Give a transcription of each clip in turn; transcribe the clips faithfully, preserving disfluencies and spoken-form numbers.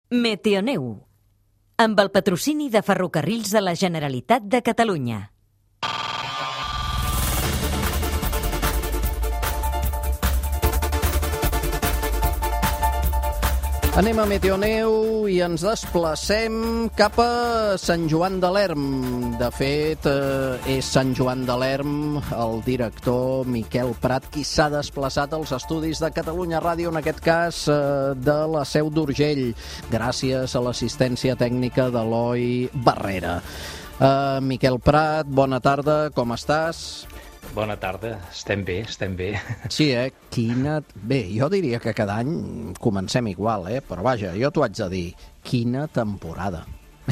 Meteoneu, amb el patrocini de Ferrocarrils de la Generalitat de Catalunya. Anem a Meteoneu i ens desplacem cap a Sant Joan de l'Erm. De fet, eh, és Sant Joan de l'Erm el director Miquel Prat qui s'ha desplaçat als estudis de Catalunya Ràdio, en aquest cas eh, de la Seu d'Urgell, gràcies a l'assistència tècnica d'Eloi Barrera. Eh, Miquel Prat, bona tarda, com estàs? Bona tarda, estem bé, estem bé. Sí, eh? Quina... Bé, jo diria que cada any comencem igual, eh? Però vaja, jo t'ho haig de dir, quina temporada.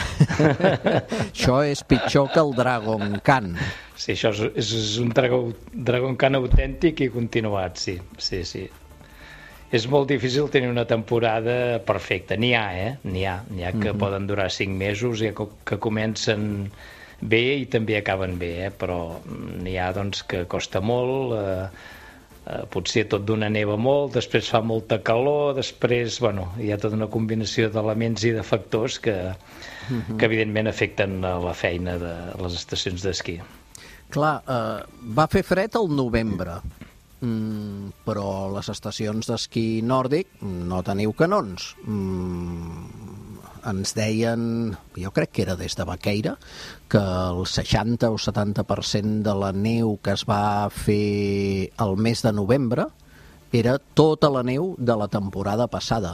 Això és pitjor que el Dragon Khan. Sí, això és, és un Dragon, Dragon Khan autèntic i continuat, sí, sí, sí. És molt difícil tenir una temporada perfecta. N'hi ha, eh? N'hi ha, n'hi ha que mm-hmm. poden durar cinc mesos i que comencen bé i també acaben bé, eh? Però n'hi ha doncs, que costa molt, eh, eh, potser tot d'una neva molt, després fa molta calor, després bueno, hi ha tota una combinació d'elements i de factors que, uh-huh. que evidentment afecten la feina de les estacions d'esquí. Clar, eh, va fer fred al novembre, mm, però les estacions d'esquí nòrdic no teniu canons. Mm, ens deien, jo crec que era des de Baqueira, que el seixanta o setanta per cent de la neu que es va fer al mes de novembre era tota la neu de la temporada passada.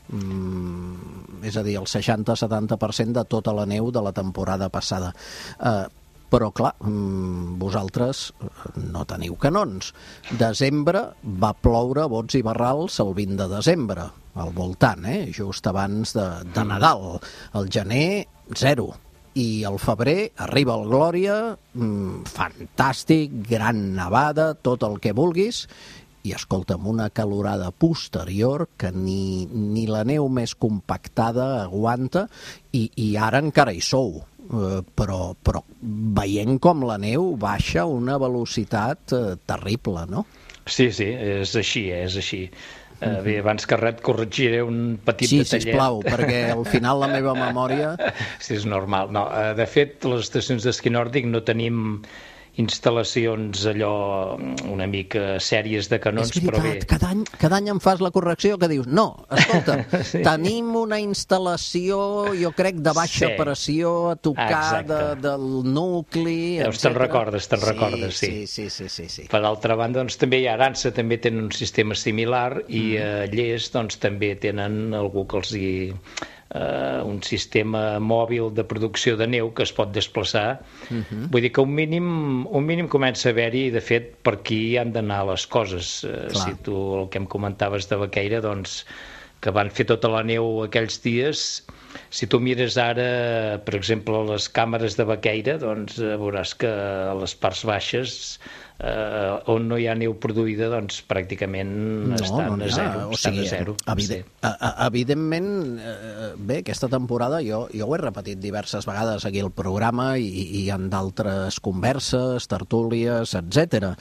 Mm, és a dir, el seixanta o setanta per cent de tota la neu de la temporada passada. Eh, però, clar, mm, vosaltres no teniu canons. Desembre va ploure bots i barrals el vint de desembre, al voltant, eh? Just abans de, de Nadal. El gener, zero. I al febrer arriba el Glòria, mmm, fantàstic, gran nevada, tot el que vulguis, i escolta'm, una calorada posterior que ni, ni la neu més compactada aguanta, i, i ara encara hi sou. Uh, però, però veient com la neu baixa a una velocitat uh, terrible, no? Sí, sí, és així, és així. Uh, bé, abans que res et corregiré un petit sí, detallet. Sí, sisplau, perquè al final la meva memòria... Sí, és normal. No, uh, de fet, les estacions d'esquí nòrdic no tenim instal·lacions allò una mica sèries de canons, és veritat, però bé... cada any, cada any em fas la correcció que dius, no, escolta, sí. tenim una instal·lació, jo crec, de baixa sí. pressió a tocar de, del nucli, Llavors te'n recordes, te'n sí, recordes, sí. Sí, sí, sí, sí, sí. Per altra banda, doncs també hi ha Arança, també tenen un sistema similar, i mm. a Lles, doncs també tenen algú que els hi... Uh, un sistema mòbil de producció de neu que es pot desplaçar. Uh-huh. Vull dir que un mínim, un mínim comença a haver-hi, i de fet per aquí han d'anar les coses. Uh, si tu el que em comentaves de Baqueira, doncs que van fer tota la neu aquells dies, si tu mires ara, per exemple, les càmeres de Baqueira, doncs veuràs que a les parts baixes Uh, on no hi ha neu produïda, doncs pràcticament no, estan, no a zero, o estan sigui, a zero. Evident, sí. Evidentment, eh, bé, aquesta temporada jo, jo ho he repetit diverses vegades aquí al programa i, i en d'altres converses, tertúlies, etcètera.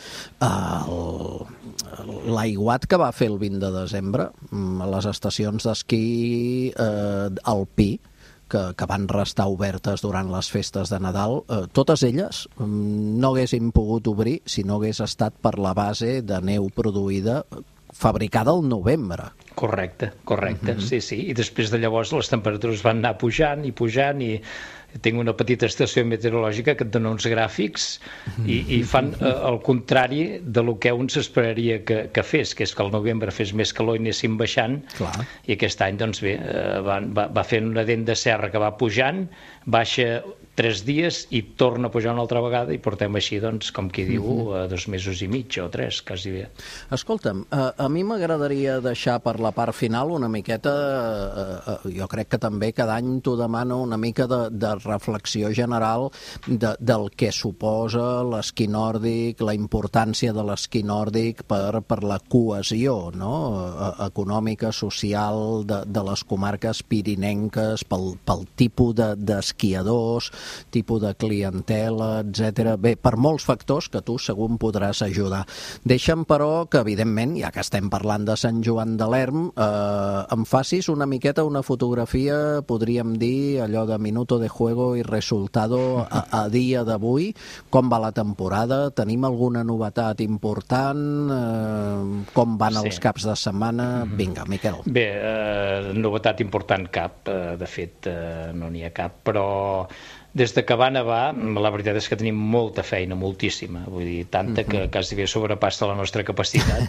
Uh, L'aiguat que va fer el vint de desembre a les estacions d'esquí eh, alpí, Que, que van restar obertes durant les festes de Nadal, eh, totes elles no haguessin pogut obrir si no hagués estat per la base de neu produïda fabricada al novembre. Correcte, correcte, uh-huh. sí, sí. I després de llavors les temperatures van anar pujant i pujant i tinc una petita estació meteorològica que et dona uns gràfics i, i fan eh, el contrari de lo que un s'esperaria que, que fes, que és que al novembre fes més calor i anéssim baixant. Clar. I aquest any, doncs bé, eh, va, va, va fent una dent de serra que va pujant, baixa tres dies i torna a pujar una altra vegada i portem així, doncs, com qui diu, uh-huh. dos mesos i mig o tres, quasi bé. Escolta'm, a, a mi m'agradaria deixar per la part final una miqueta, eh, jo crec que també cada any t'ho demano, una mica de, de reflexió general de, del que suposa l'esquí nòrdic, la importància de l'esquí nòrdic per, per la cohesió, no? econòmica, social de, de les comarques pirinenques, pel, pel tipus de, d'esquiadors, tipus de clientela, etcètera. Bé, per molts factors que tu segur em podràs ajudar. Deixa'm, però, que evidentment, ja que estem parlant de Sant Joan de l'Erm, eh, em facis una miqueta una fotografia, podríem dir, allò de minuto de juego i resultado a, a dia d'avui. Com va la temporada? Tenim alguna novetat important? Eh, com van Sí. els caps de setmana? Vinga, Miquel. Bé, eh, novetat important cap, eh, de fet eh, no n'hi ha cap, però des de que va nevar, la veritat és que tenim molta feina, moltíssima, vull dir, tanta que quasi bé sobrepassa la nostra capacitat.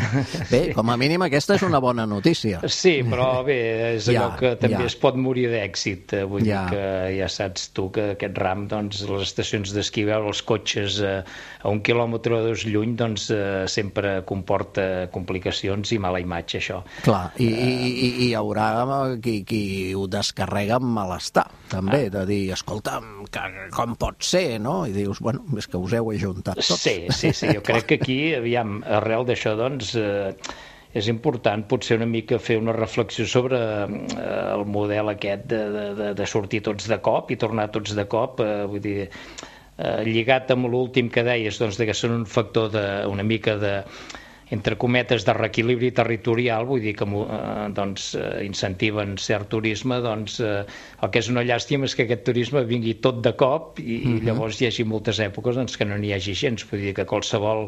Bé, com a mínim aquesta és una bona notícia. Sí, però bé, és allò Ja, que també ja. es pot morir d'èxit, eh, vull Ja. dir que ja saps tu que aquest ram, doncs, les estacions d'esquí, veure els cotxes eh, a un quilòmetre o dos lluny, doncs eh, sempre comporta complicacions i mala imatge, això. Clar, i, i, i hi haurà qui, qui ho descarrega amb malestar, també, de dir, escolta, que, com pot ser, no? I dius, bueno, és que us heu ajuntat tots. Sí, sí, sí, jo crec que aquí, aviam, arrel d'això, doncs, eh, és important potser una mica fer una reflexió sobre eh, el model aquest de, de, de, de sortir tots de cop i tornar tots de cop, eh, vull dir, eh, lligat amb l'últim que deies, doncs, que són un factor de, una mica de, entre cometes, de reequilibri territorial, vull dir que eh, doncs, eh, incentiven cert turisme, doncs eh, el que és una llàstima és que aquest turisme vingui tot de cop i, uh-huh. i llavors hi hagi moltes èpoques doncs, que no n'hi hagi gens, vull dir que qualsevol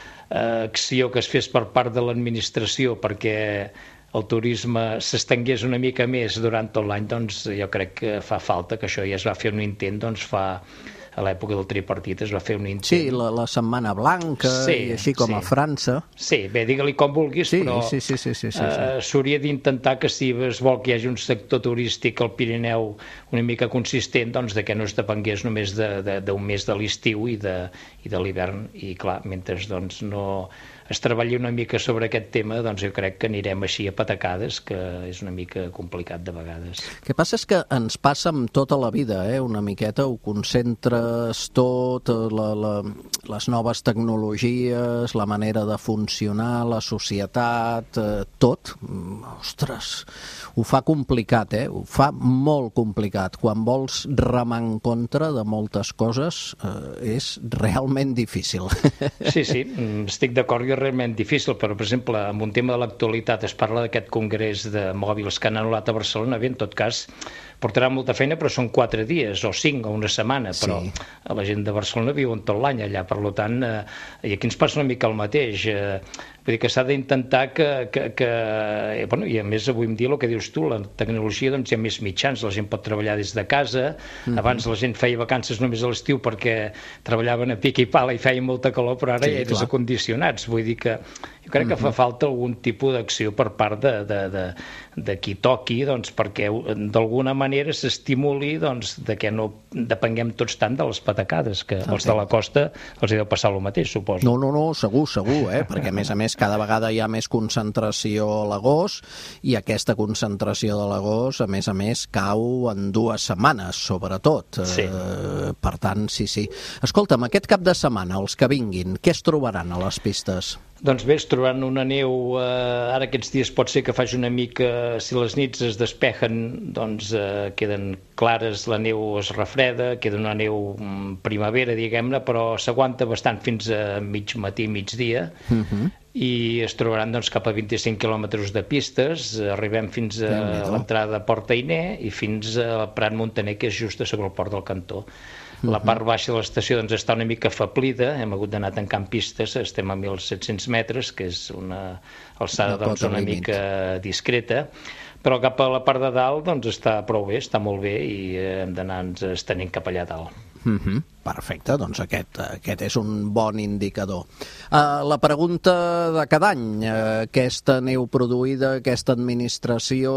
eh, acció que es fes per part de l'administració perquè el turisme s'estengués una mica més durant tot l'any, doncs jo crec que fa falta, que això ja es va fer un intent, doncs fa a l'època del tripartit es va fer un intent. Sí, la, la Setmana Blanca, sí, i així com sí. a França. Sí, bé, digue-li com vulguis, sí, però sí, sí, sí, sí, sí, sí. eh, s'hauria d'intentar que si es vol que hi hagi un sector turístic al Pirineu una mica consistent, doncs de que no es depengués només d'un de, de, mes de l'estiu i de, i de l'hivern, i clar, mentre doncs, no es treballi una mica sobre aquest tema, doncs jo crec que anirem així a patacades, que és una mica complicat de vegades. El que passa és que ens passa amb tota la vida, eh? Una miqueta ho concentres tot, la, la, les noves tecnologies, la manera de funcionar, la societat, eh, tot. Ostres, ho fa complicat, eh? Ho fa molt complicat. Quan vols remar en contra de moltes coses, eh, és realment difícil. Sí, sí, estic d'acord que és realment difícil, però, per exemple, en un tema de l'actualitat es parla d'aquest congrés de mòbils que han anul·lat a Barcelona, bé, en tot cas, portarà molta feina, però són quatre dies, o cinc, o una setmana, però sí. La gent de Barcelona viuen tot l'any allà, per tant, eh, i aquí ens passa una mica el mateix, eh, vull dir que s'ha d'intentar que, que, que eh, bueno, i a més avui em dir el que dius tu, la tecnologia, doncs hi ha més mitjans, la gent pot treballar des de casa, mm-hmm. Abans la gent feia vacances només a l'estiu perquè treballaven a pic i pala i feia molta calor, però ara sí, ja eres acondicionats, vull dir que jo crec que mm-hmm. fa falta algun tipus d'acció per part de, de, de, de qui toqui, doncs perquè d'alguna manera s'estimuli doncs, de que no depenguem tots tant de les patacades, que els de la costa els hi deu passar el mateix, suposo. No, no, no, segur, segur, eh? Perquè a més a més cada vegada hi ha més concentració a l'agost i aquesta concentració de l'agost, a més a més, cau en dues setmanes, sobretot. Sí. Eh, per tant, sí, sí. Escolta'm, aquest cap de setmana, els que vinguin, què es trobaran a les pistes? Doncs bé, es trobaran una neu, eh, ara aquests dies pot ser que faci una mica, si les nits es despejen, doncs eh, queden clares, la neu es refreda, queda una neu primavera, diguem-ne, però s'aguanta bastant fins a mig matí, migdia, uh-huh. I es trobaran doncs, cap a vint-i-cinc quilòmetres de pistes, arribem fins a l'entrada de Port Ainé i fins a Prat Montaner, que és just a sobre el port del Cantó. La part baixa de l'estació doncs, està una mica afeblida, hem hagut d'anar tancant pistes, estem a mil set-cents metres, que és una alçada no doncs, una mica discreta, però cap a la part de dalt doncs, està prou bé, està molt bé i hem d'anar estenent cap allà dalt. Mm-hmm. Perfecte, doncs aquest, aquest és un bon indicador. Uh, la pregunta de cada any, uh, aquesta neu produïda, aquesta administració,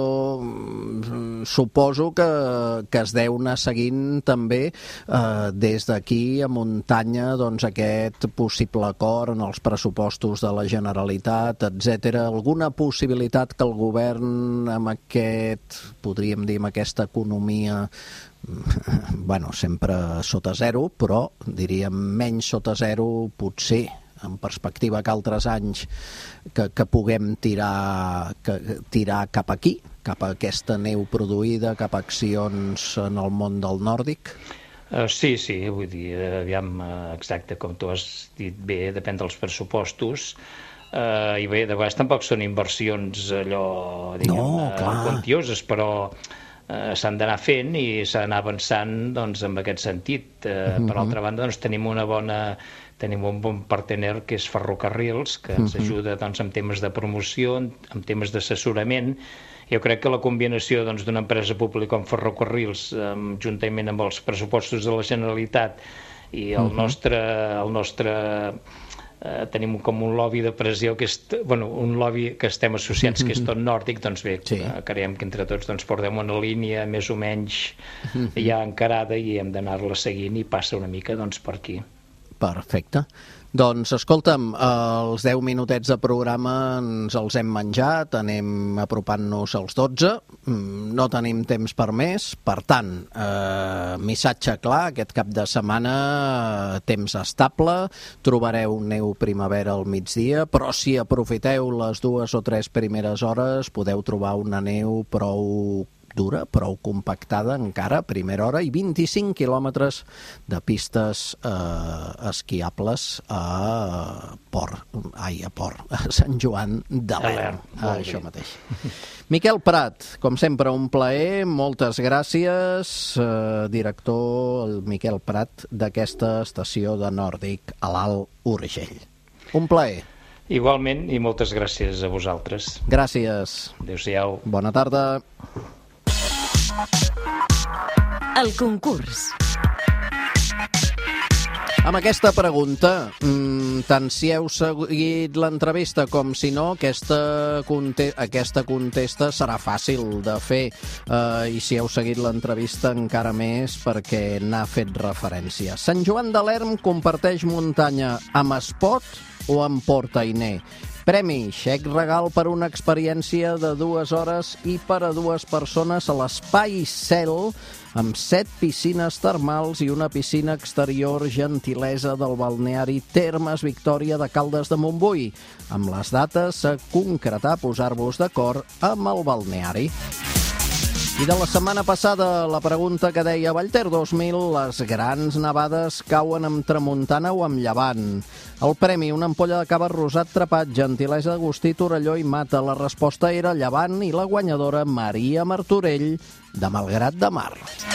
um, suposo que, que es deu anar seguint també uh, des d'aquí a muntanya doncs, aquest possible acord en els pressupostos de la Generalitat, etcètera. Alguna possibilitat que el govern amb aquest, podríem dir, amb aquesta economia bueno, sempre sota zero, però diríem menys sota zero, potser en perspectiva que altres anys que, que puguem tirar, que, tirar cap aquí, cap a aquesta neu produïda, cap a accions en el món del nòrdic? Uh, sí, sí, vull dir, aviam, exacte, com tu has dit bé, depèn dels pressupostos, uh, i bé, de vegades tampoc són inversions allò, diguem, no, clar. quantioses, però uh, s'han d'anar fent i s'ha d'anar avançant, doncs, en aquest sentit. Uh, uh-huh. Per altra banda, doncs, tenim una bona... Tenim un bon partener que és Ferrocarrils, que ens ajuda doncs, en temes de promoció, en temes d'assessorament. Jo crec que la combinació doncs, d'una empresa pública com Ferrocarrils, eh, juntament amb els pressupostos de la Generalitat i el uh-huh. nostre... El nostre eh, tenim com un lobby de pressió, que és, bueno, un lobby que estem associats, uh-huh. que és tot nòrdic, doncs bé, sí. eh, creiem que entre tots doncs, portem una línia més o menys uh-huh. ja encarada i hem d'anar-la seguint i passa una mica doncs, per aquí. Perfecte. Doncs, escolta'm, els deu minutets de programa ens els hem menjat, anem apropant-nos als dotze, no tenim temps per més, per tant, eh, missatge clar, aquest cap de setmana, temps estable, trobareu neu primavera al migdia, però si aprofiteu les dues o tres primeres hores podeu trobar una neu prou dura, prou compactada encara, a primera hora, i vint-i-cinc quilòmetres de pistes eh, esquiables a Port, ai, a Port, a Sant Joan de l'Erm, això mateix. Miquel Prat, com sempre, un plaer, moltes gràcies, eh, director el Miquel Prat d'aquesta estació de Nòrdic a l'Alt Urgell. Un plaer. Igualment, i moltes gràcies a vosaltres. Gràcies. Adéu-siau. Bona tarda. El concurs. Amb aquesta pregunta, tant si heu seguit l'entrevista com si no, aquesta, conte aquesta contesta serà fàcil de fer, eh, i si heu seguit l'entrevista encara més perquè n'ha fet referència. Sant Joan de l'Erm comparteix muntanya amb Espot o amb Port Ainé? Premi, xec regal per una experiència de dues hores i per a dues persones a l'Espai Cel, amb set piscines termals i una piscina exterior, gentilesa del balneari Termes Victòria de Caldes de Montbui. Amb les dates a concretar, posar-vos d'acord amb el balneari. I de la setmana passada, la pregunta que deia Vallter dos mil, les grans nevades cauen amb tramuntana o amb llevant? El premi, una ampolla de cava rosat trepat, gentilesa d'Agustí Torelló i Mata. La resposta era llevant i la guanyadora Maria Martorell, de Malgrat de Mar.